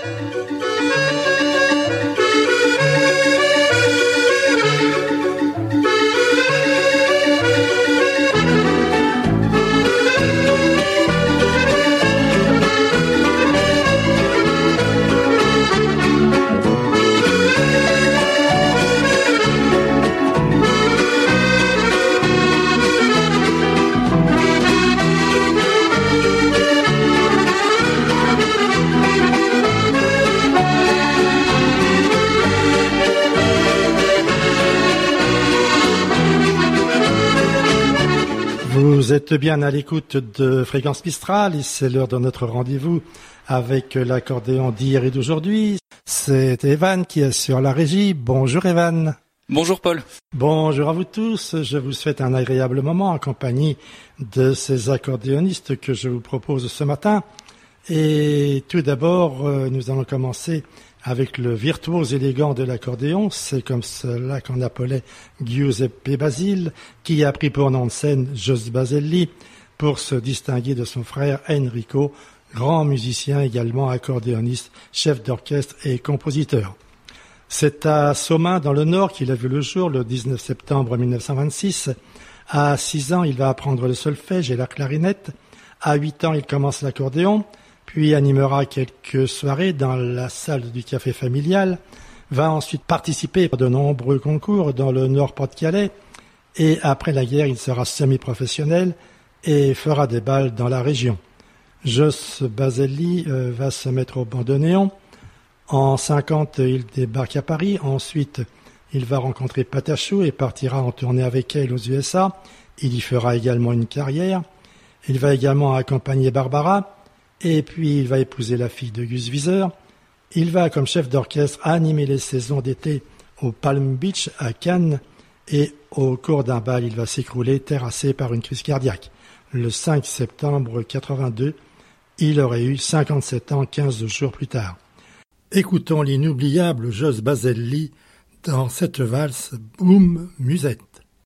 Vous êtes bien à l'écoute de Fréquence Mistral et c'est l'heure de notre rendez-vous avec l'accordéon d'hier et d'aujourd'hui. C'est Evan qui est sur la régie. Bonjour Evan. Bonjour Paul. Bonjour à vous tous. Je vous souhaite un agréable moment en compagnie de ces accordéonistes que je vous propose ce matin. Et tout d'abord, nous allons commencer avec le virtuose élégant de l'accordéon. C'est comme cela qu'on appelait Giuseppe Basile, qui a pris pour nom de scène Jos Baselli pour se distinguer de son frère Enrico, grand musicien également accordéoniste, chef d'orchestre et compositeur. C'est à Somain dans le Nord qu'il a vu le jour le 19 septembre 1926. À 6 ans, il va apprendre le solfège et la clarinette. À 8 ans, il commence l'accordéon, puis animera quelques soirées dans la salle du café familial, va ensuite participer à de nombreux concours dans le Nord-Pas-de-Calais, et après la guerre, il sera semi-professionnel et fera des bals dans la région. Jos Baselli va se mettre au bandoneon. En 50, il débarque à Paris. Ensuite, il va rencontrer Patachou et partira en tournée avec elle aux USA. Il y fera également une carrière. Il va également accompagner Barbara. Et puis, il va épouser la fille de Gus Viseur. Il va, comme chef d'orchestre, animer les saisons d'été au Palm Beach à Cannes. Et au cours d'un bal, il va s'écrouler, terrassé par une crise cardiaque. Le 5 septembre 82, il aurait eu 57 ans 15 jours plus tard. Écoutons l'inoubliable Jos Baselli dans cette valse Boum Musette.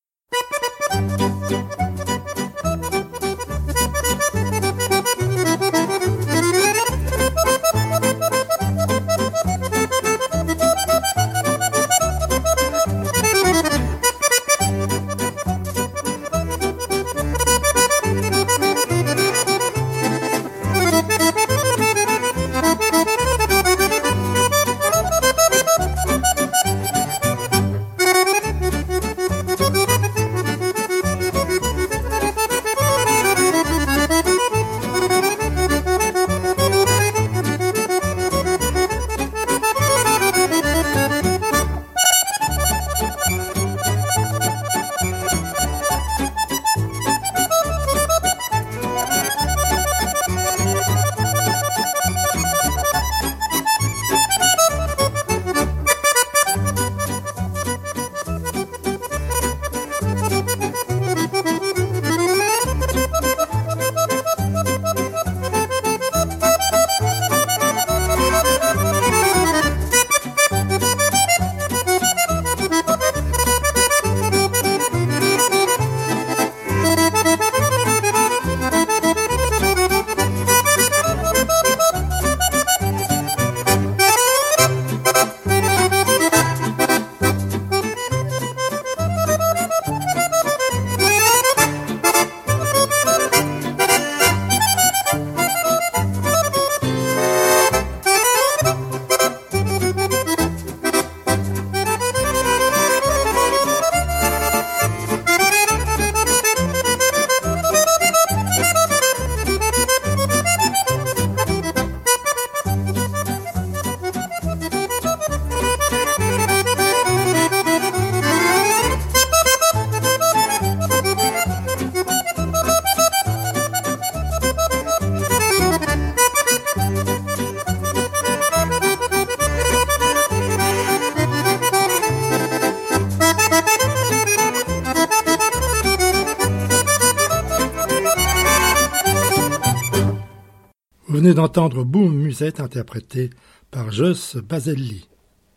Vous venez d'entendre Boum Musette interprété par Jos Baselli.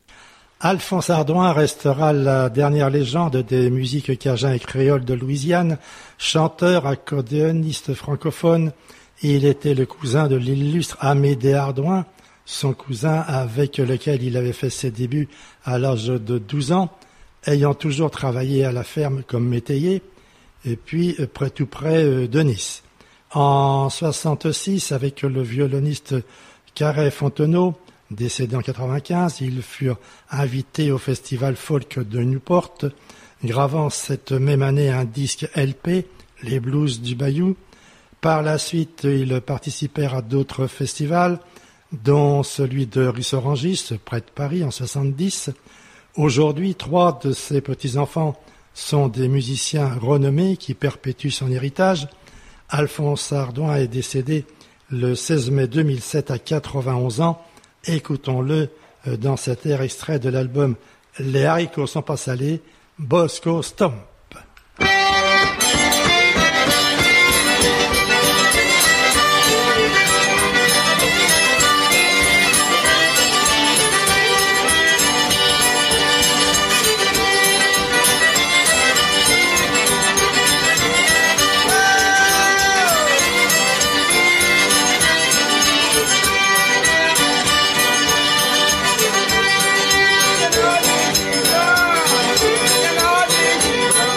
Alphonse Ardouin restera la dernière légende des musiques cajun et créoles de Louisiane, chanteur, accordéoniste francophone. Il était le cousin de l'illustre Amédée Ardouin, son cousin avec lequel il avait fait ses débuts à l'âge de 12 ans, ayant toujours travaillé à la ferme comme métayer, et puis tout près de Nice. En 1966, avec le violoniste Carré Fontenot, décédé en 1995, ils furent invités au festival folk de Newport, gravant cette même année un disque LP, Les Blues du Bayou. Par la suite, ils participèrent à d'autres festivals, dont celui de Rissorangis, près de Paris, en 1970. Aujourd'hui, 3 de ses petits-enfants sont des musiciens renommés qui perpétuent son héritage. Alphonse Ardouin est décédé le 16 mai 2007 à 91 ans. Écoutons-le dans cet air extrait de l'album Les haricots sont pas salés, Bosco Stomp. Thank you.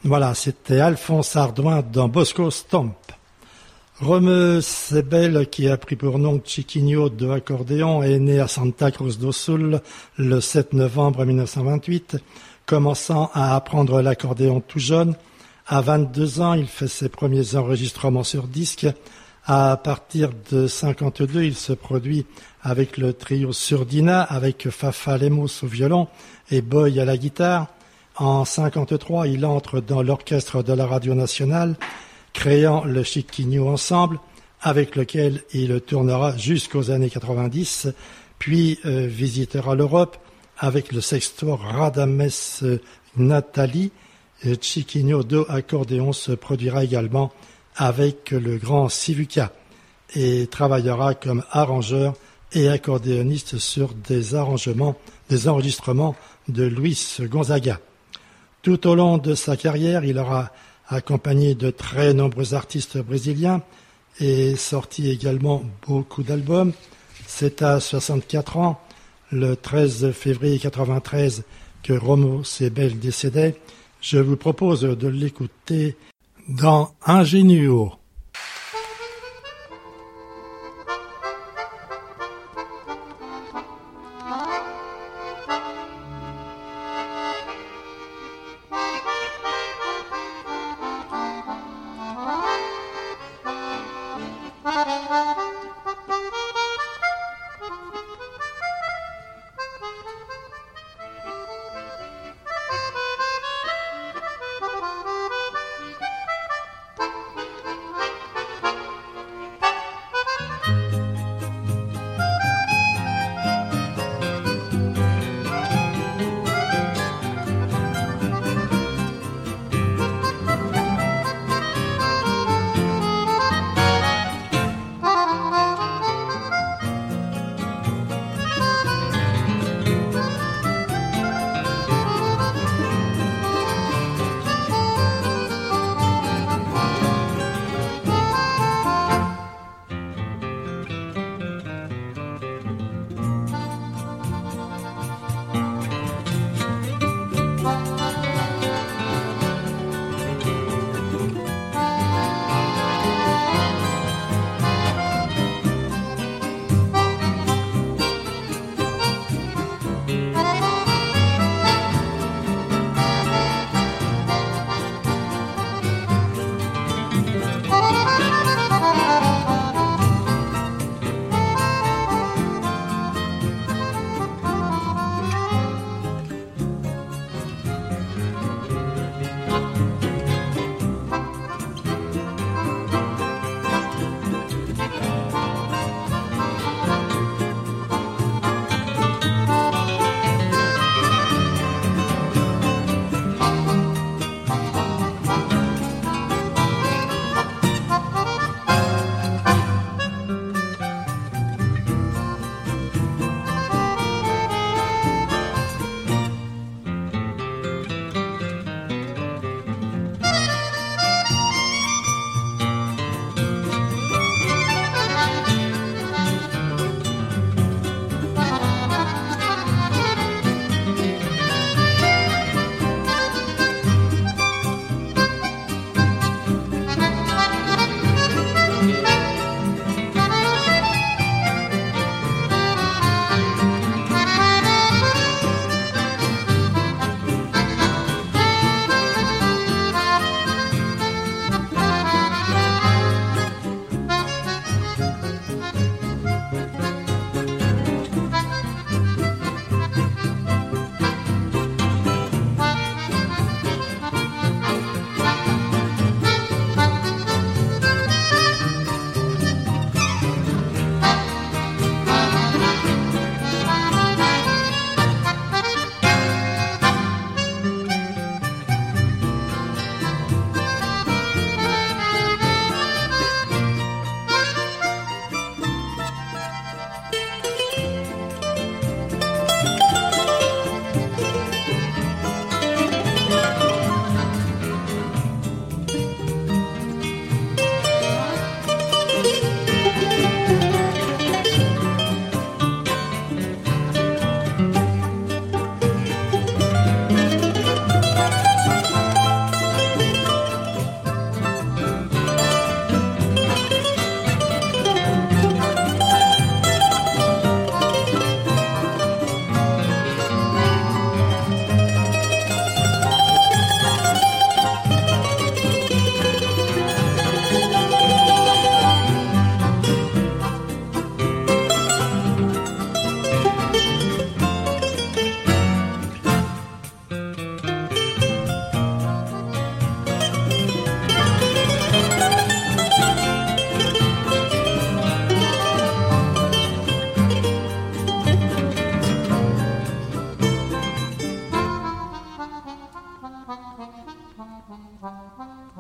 Voilà, c'était Alphonse Ardouin dans Bosco Stomp. Romeu Sebel, qui a pris pour nom Chiquinho de accordéon, est né à Santa Cruz do Sul le 7 novembre 1928. Commençant à apprendre l'accordéon tout jeune, à 22 ans, il fait ses premiers enregistrements sur disque. À partir de 52, il se produit avec le trio Surdina, avec Fafa Lemos au violon et Boy à la guitare. En 53, il entre dans l'orchestre de la Radio Nationale, créant le Chiquinho Ensemble, avec lequel il tournera jusqu'aux années 90, puis visitera l'Europe avec le sexto Radames Nathalie. Chiquinho do accordéon se produira également avec le grand Sivuca et travaillera comme arrangeur et accordéoniste sur des enregistrements de Luis Gonzaga. Tout au long de sa carrière, il aura accompagné de très nombreux artistes brésiliens et sorti également beaucoup d'albums. C'est à 64 ans, le 13 février 1993, que Romeu Sebel décédait. Je vous propose de l'écouter dans Ingénuo.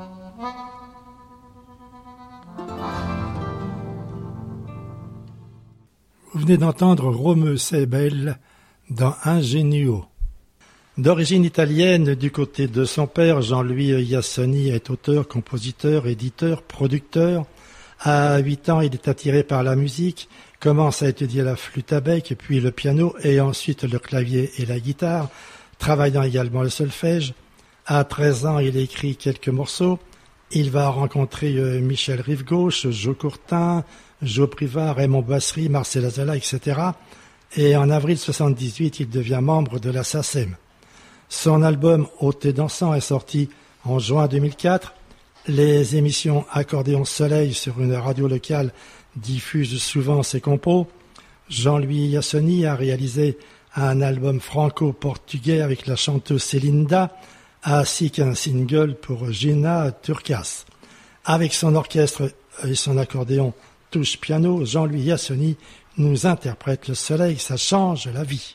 Vous venez d'entendre Romeo Seibel dans Ingenuo. D'origine italienne, du côté de son père, Jean-Louis Iassoni est auteur, compositeur, éditeur, producteur. À 8 ans, il est attiré par la musique, commence à étudier la flûte à bec, puis le piano et ensuite le clavier et la guitare, travaillant également le solfège. À 13 ans, il écrit quelques morceaux. Il va rencontrer Michel Rive-Gauche, Joe Courtin, Joe Privat, Raymond Boisserie, Marcel Azala, etc. Et en avril 1978, il devient membre de la SACEM. Son album « Haute et dansant » est sorti en juin 2004. Les émissions Accordéon Soleil sur une radio locale diffusent souvent ses compos. Jean-Louis Iassoni a réalisé un album franco-portugais avec la chanteuse Célinda, ainsi qu'un single pour Gina Turcas. Avec son orchestre et son accordéon touche piano, Jean-Louis Iassoni nous interprète Le soleil, ça change la vie.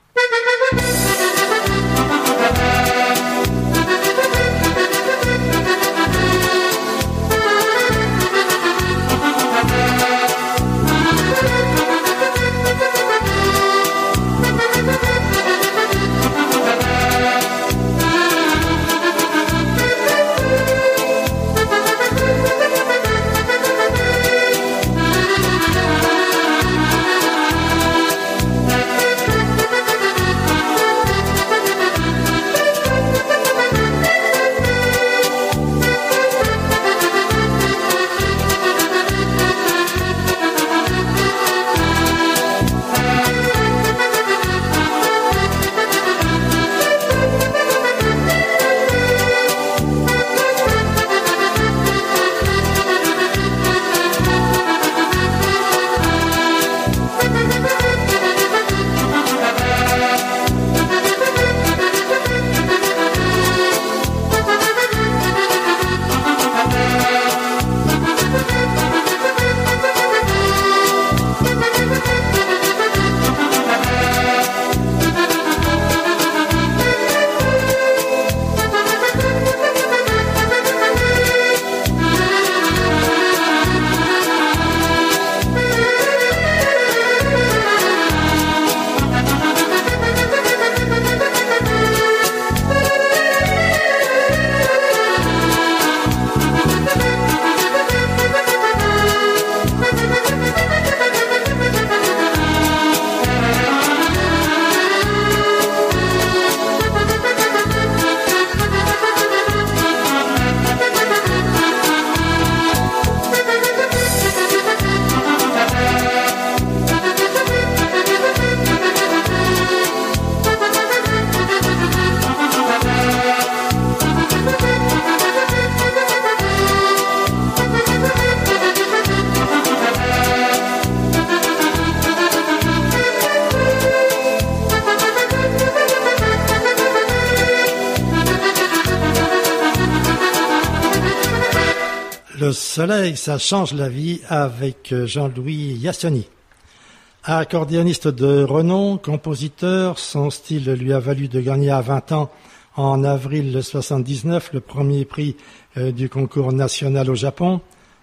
Le soleil, ça change la vie avec Jean-Louis Iassoni. Accordéoniste de renom, compositeur, son style lui a valu de gagner à 20 ans en avril 1979 le premier prix du concours national au Japon,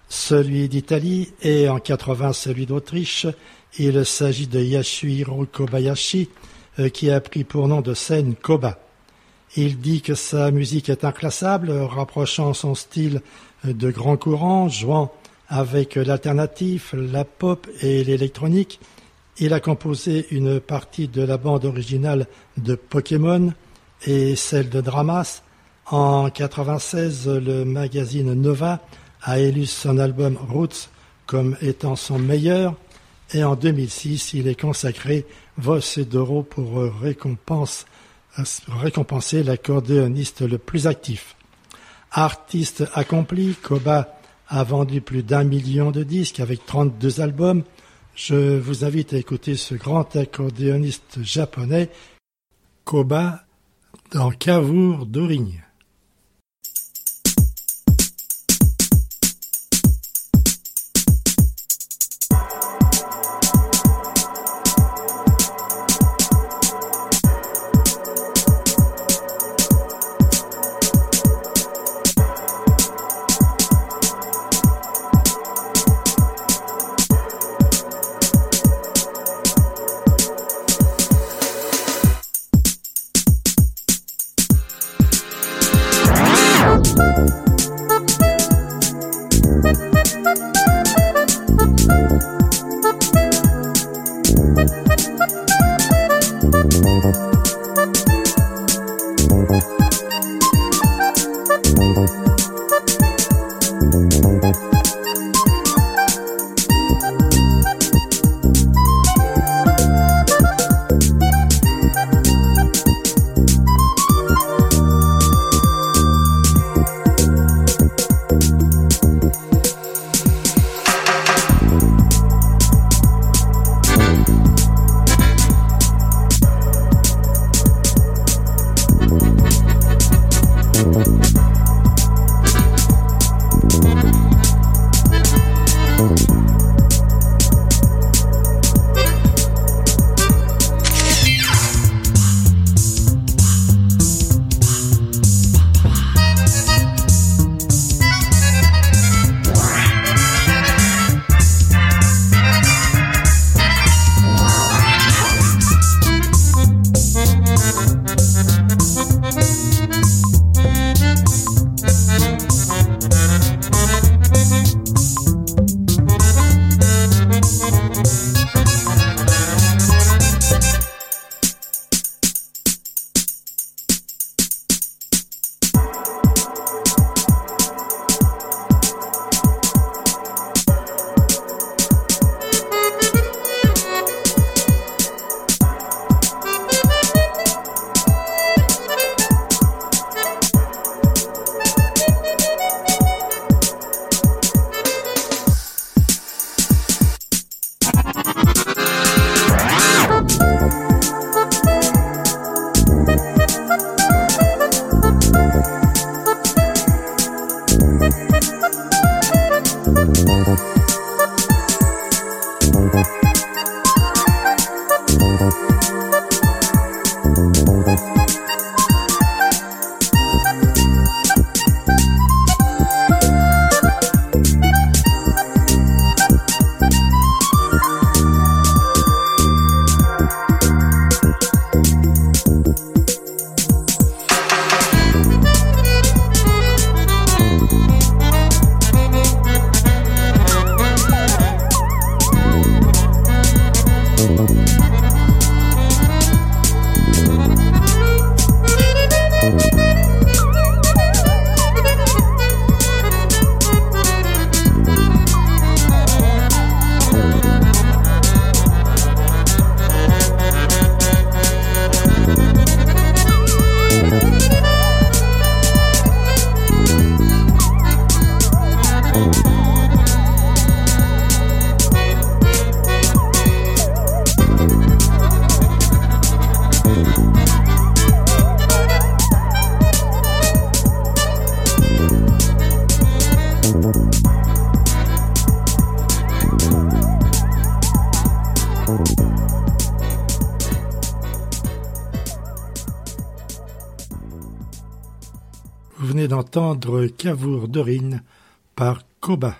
celui d'Italie et en 80 celui d'Autriche. Il s'agit de Yasuhiro Kobayashi qui a pris pour nom de scène Koba. Il dit que sa musique est inclassable, rapprochant son style de grand courant, jouant avec l'alternatif, la pop et l'électronique. Il a composé une partie de la bande originale de Pokémon et celle de Dramas. En 1996, le magazine Nova a élu son album Roots comme étant son meilleur. Et en 2006, il est consacré Voce d'Oro pour récompenser l'accordéoniste le plus actif. Artiste accompli, Koba a vendu plus d'1 million de disques avec 32 albums. Je vous invite à écouter ce grand accordéoniste japonais, Koba, dans Cavour d'Aurigne. Vous venez d'entendre Cavour Dorine par Koba.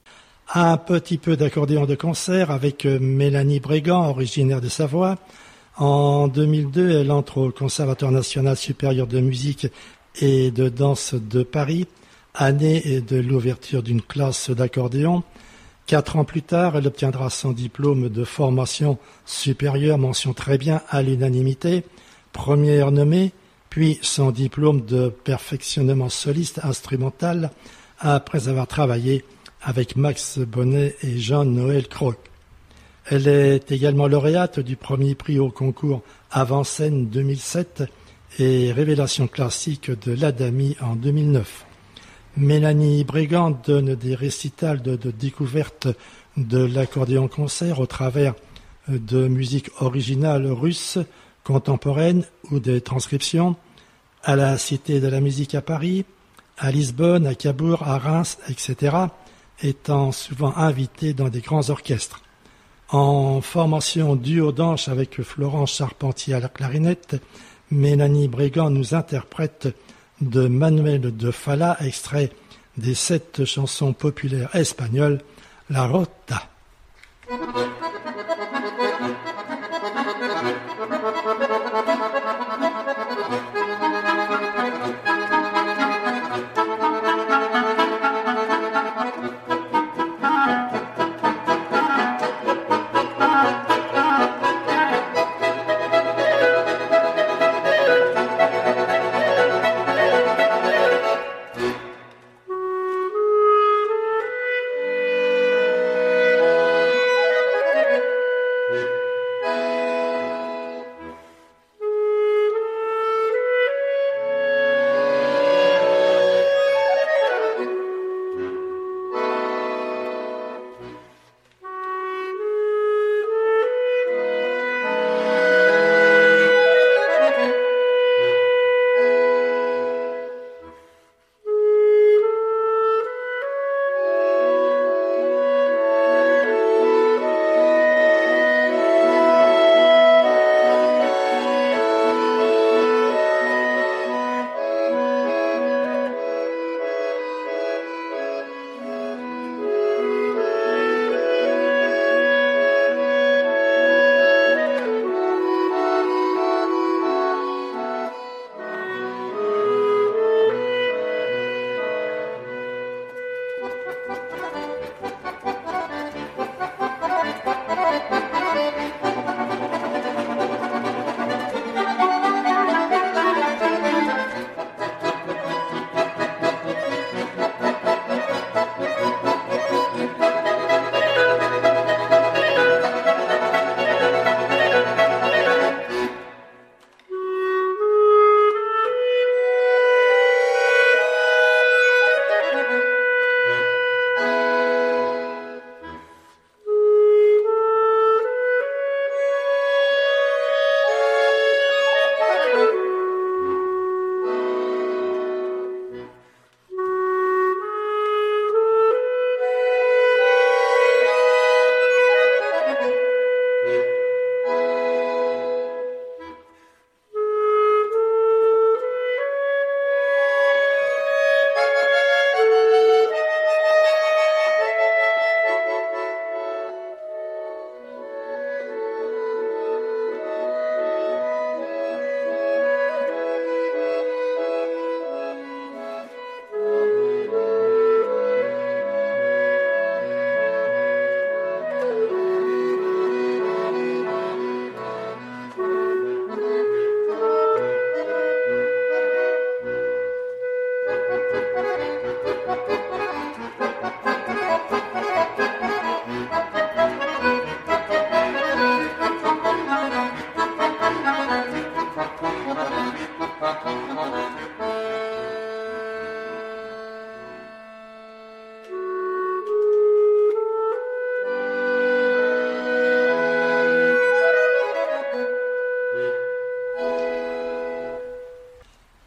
Un petit peu d'accordéon de concert avec Mélanie Brégant, originaire de Savoie. En 2002, elle entre au Conservatoire national supérieur de musique et de danse de Paris, année de l'ouverture d'une classe d'accordéon. 4 ans plus tard, elle obtiendra son diplôme de formation supérieure, mention très bien à l'unanimité, première nommée, puis son diplôme de perfectionnement soliste instrumental après avoir travaillé avec Max Bonnet et Jean-Noël Croc. Elle est également lauréate du premier prix au concours Avant-Scène 2007 et Révélation classique de l'Adami en 2009. Mélanie Brégant donne des récitals de découverte de l'accordéon concert au travers de musique originale russe, contemporaine ou des transcriptions, à la Cité de la musique à Paris, à Lisbonne, à Cabourg, à Reims, etc., étant souvent invitée dans des grands orchestres. En formation duo-danse avec Florence Charpentier à la clarinette, Mélanie Brégant nous interprète de Manuel de Falla, extrait des 7 chansons populaires espagnoles, La Rota.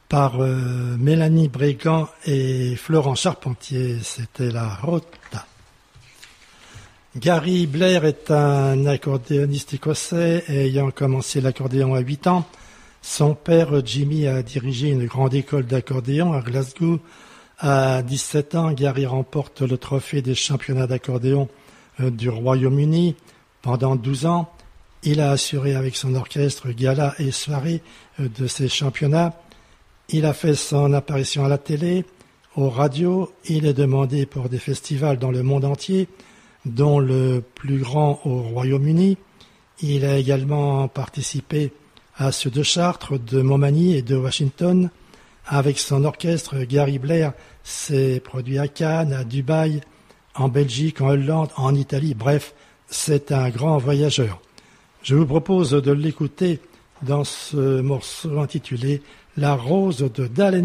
par Mélanie Brégant et Florent Charpentier. C'était la Rota. Gary Blair est un accordéoniste écossais ayant commencé l'accordéon à 8 ans. Son père, Jimmy, a dirigé une grande école d'accordéon à Glasgow. À 17 ans, Gary remporte le trophée des championnats d'accordéon du Royaume-Uni. Pendant 12 ans, il a assuré avec son orchestre galas et soirées de ces championnats. Il a fait son apparition à la télé, aux radios. Il est demandé pour des festivals dans le monde entier, dont le plus grand au Royaume-Uni. Il a également participé à ceux de Chartres, de Montmagny et de Washington. Avec son orchestre, Gary Blair s'est produit à Cannes, à Dubaï, en Belgique, en Hollande, en Italie. Bref, c'est un grand voyageur. Je vous propose de l'écouter dans ce morceau intitulé « La rose de Dal-en-Dal ».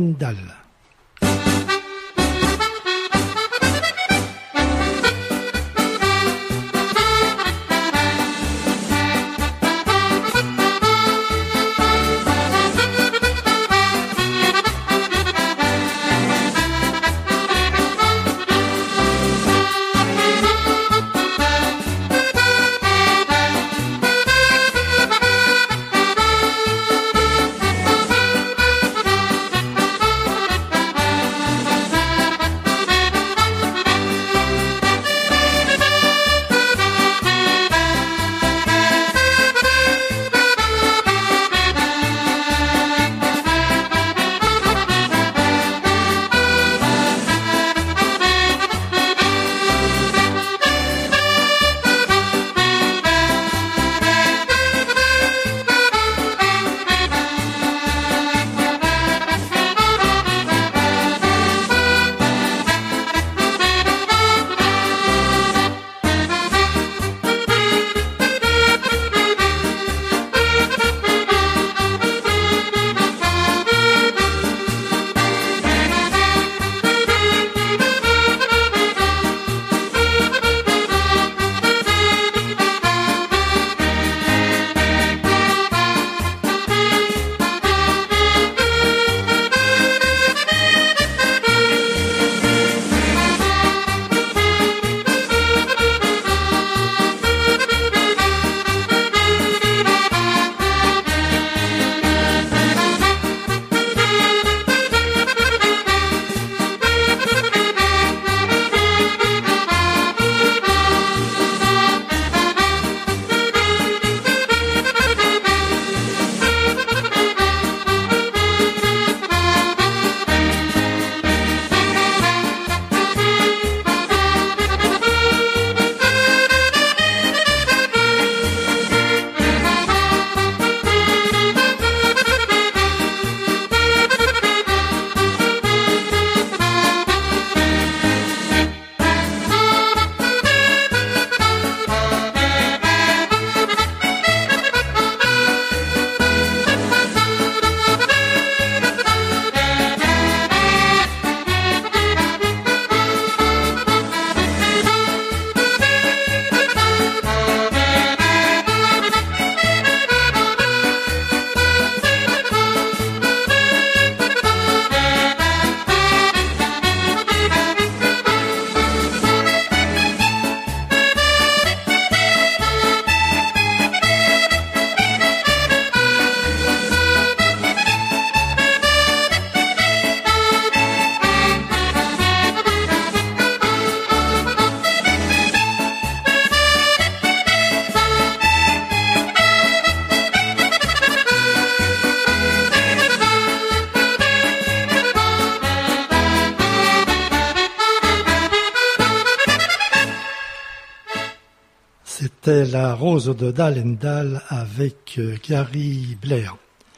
C'était la rose de Dal-en-Dal avec Gary Blair.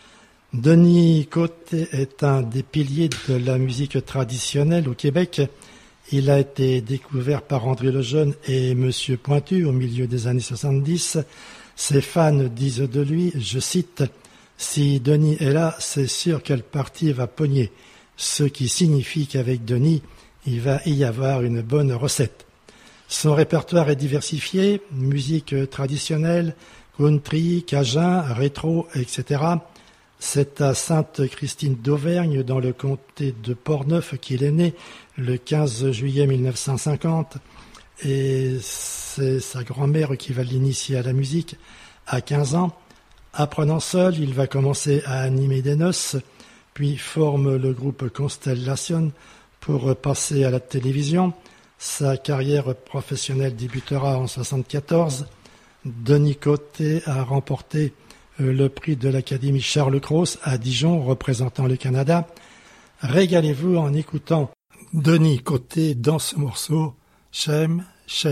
Denis Côté est un des piliers de la musique traditionnelle au Québec. Il a été découvert par André Lejeune et Monsieur Pointu au milieu des années 70. Ses fans disent de lui, je cite, « Si Denis est là, c'est sûr quelle partie va pogner », ce qui signifie qu'avec Denis, il va y avoir une bonne recette. Son répertoire est diversifié, musique traditionnelle, country, cajun, rétro, etc. C'est à Sainte-Christine d'Auvergne, dans le comté de Portneuf, qu'il est né le 15 juillet 1950. Et c'est sa grand-mère qui va l'initier à la musique à 15 ans. Apprenant seul, il va commencer à animer des noces, puis forme le groupe Constellation pour passer à la télévision. Sa carrière professionnelle débutera en 1974. Denis Côté a remporté le prix de l'Académie Charles Cros à Dijon, représentant le Canada. Régalez-vous en écoutant Denis Côté dans ce morceau « J'aime, j'aime ».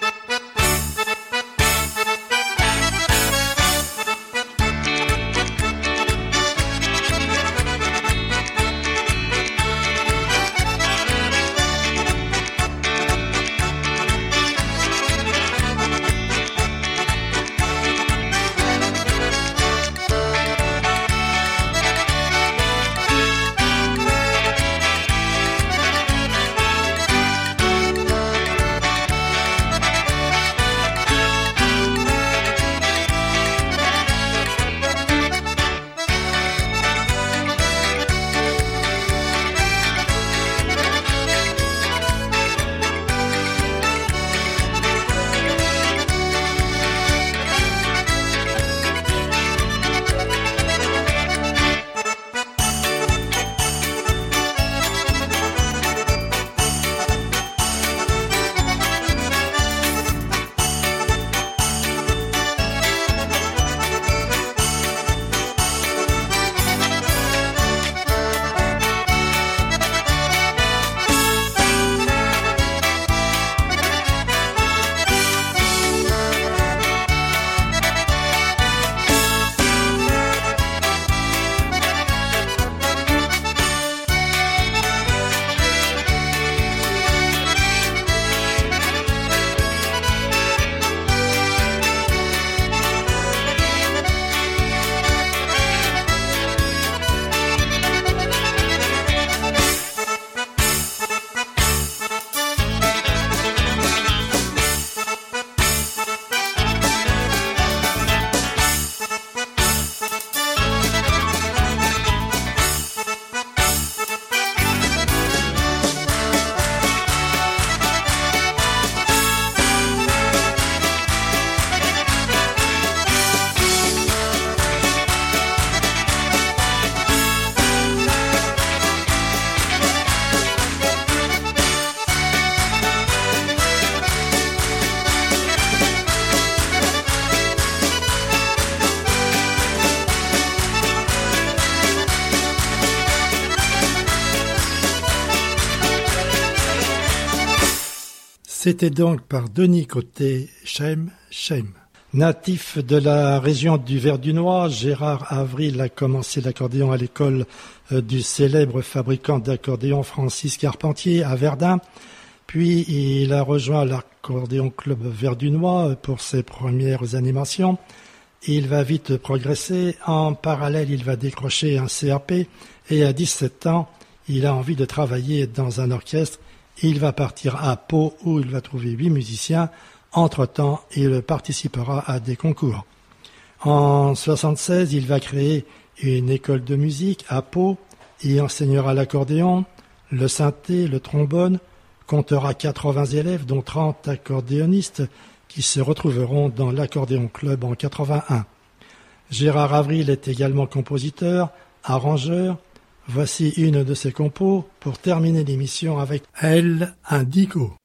C'était donc par Denis Côté, J'aime, j'aime. Natif de la région du Verdunois, Gérard Avril a commencé l'accordéon à l'école du célèbre fabricant d'accordéon Francis Carpentier à Verdun. Puis il a rejoint l'accordéon club verdunois pour ses premières animations. Il va vite progresser. En parallèle, il va décrocher un CAP et à 17 ans, il a envie de travailler dans un orchestre. Il va partir à Pau où il va trouver 8 musiciens. Entre-temps, il participera à des concours. En 1976, il va créer une école de musique à Pau et enseignera l'accordéon, le synthé, le trombone, comptera 80 élèves, dont 30 accordéonistes qui se retrouveront dans l'accordéon club en 81. Gérard Avril est également compositeur, arrangeur. Voici une de ses compos pour terminer l'émission avec El Indigo.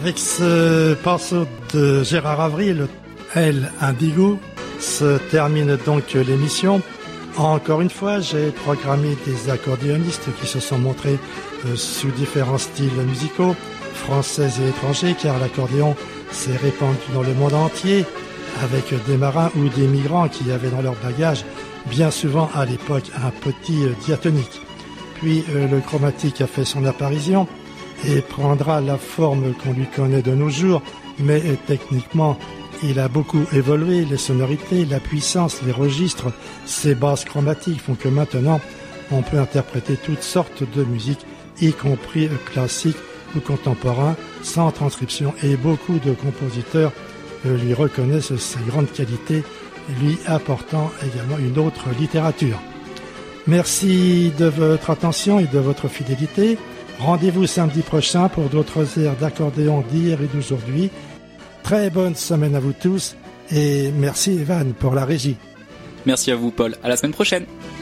Avec ce morceau de Gérard Avril, El Indigo, se termine donc l'émission. Encore une fois, j'ai programmé des accordéonistes qui se sont montrés sous différents styles musicaux, français et étrangers, car l'accordéon s'est répandu dans le monde entier, avec des marins ou des migrants qui avaient dans leur bagage, bien souvent à l'époque, un petit diatonique. Puis le chromatique a fait son apparition et prendra la forme qu'on lui connaît de nos jours, mais techniquement, il a beaucoup évolué, les sonorités, la puissance, les registres, ces bases chromatiques font que maintenant, on peut interpréter toutes sortes de musique, y compris classique ou contemporain, sans transcription, et beaucoup de compositeurs lui reconnaissent ses grandes qualités, lui apportant également une autre littérature. Merci de votre attention et de votre fidélité. Rendez-vous samedi prochain pour d'autres airs d'accordéon d'hier et d'aujourd'hui. Très bonne semaine à vous tous et merci Evan pour la régie. Merci à vous Paul, à la semaine prochaine.